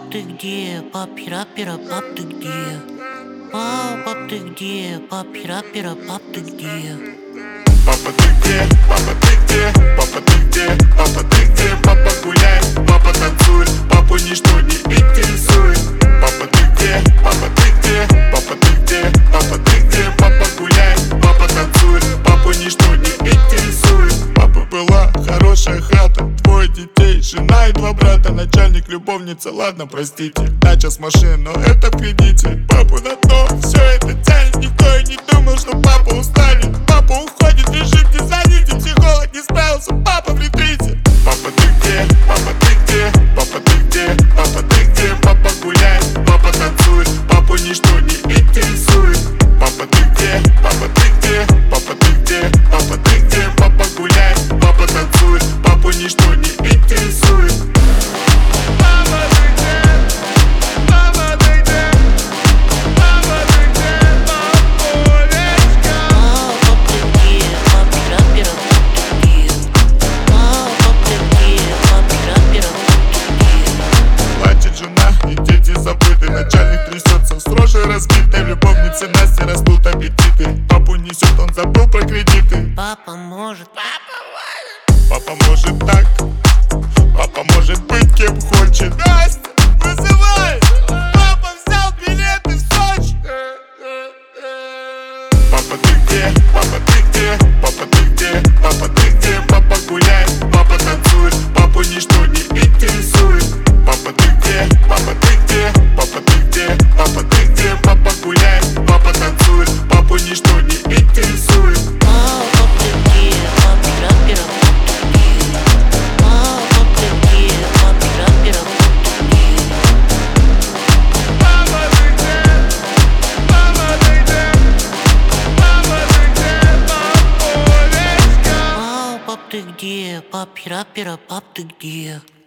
ты где? Папи рапера, пап, ты где? Пап, ты где? Папи рапера, пап, ты где? Папа, ты где? Папа, ты где? Папа, ты где? Папа, ты где? Папа гуляет, папа танцует, папу ничто не интересует. Папа, ты где? Папа, ты где? Папа, ты где? Папа, ты где? Папа гуляет, папа танцует, папу ничто не интересует. Папа, была хорошая хата, двое детей, жена и два брата, начальник, любовница, ладно, простите, дача с машиной, но это в кредите. Папу на дно, все это тянет, никто и не думал, что папа устанет. Папа уходит, лежит, не звоните, психолог не справился, папа в ретрите. Папа, ты где? Папа, ты где? Папа, ты где? Папа, ты где? Папа гуляет, папа танцует, папу ничто не интересует. Папа, ты где? Папа, ты где? Папа, ты где? Папа, ты где? Папа гуляет, папа танцует, папу ничто не интересует. Папа, ты где? Папа, ты где? Папа, ты где? Папулечка. Пап, ты где? Папи рапера, пап, ты где? Пап, ты где? Папи рапера, пап, ты где? Плачет жена и дети забыты, начальник трясется в строже разбитой, любовницы Насти растут аппетиты. Папу несет, он забыл про кредиты. Папа может, Папа может так, папа может быть кем хочет. Настя, вызывай! Папа взял билеты в Сочи. Папа, ты где? Папа, ты где? Папа, ты где? Папа, ты где? Папа гуляет, папа танцует, папу ничто не интересует. Папа, ты где? Папа, ты где? Папа, ты где? Папа, ты где? Папа гуляет, папа танцует, папу ничто не интересует. пап, ты где? Папи рапера, пап, ты где? Пап, ты где? Папи рапера, пап, ты где? Папа, ты где? Папа, ты где? Папа, ты где? Папулечка. Пап, ты где? Папи рапера, пап, ты где?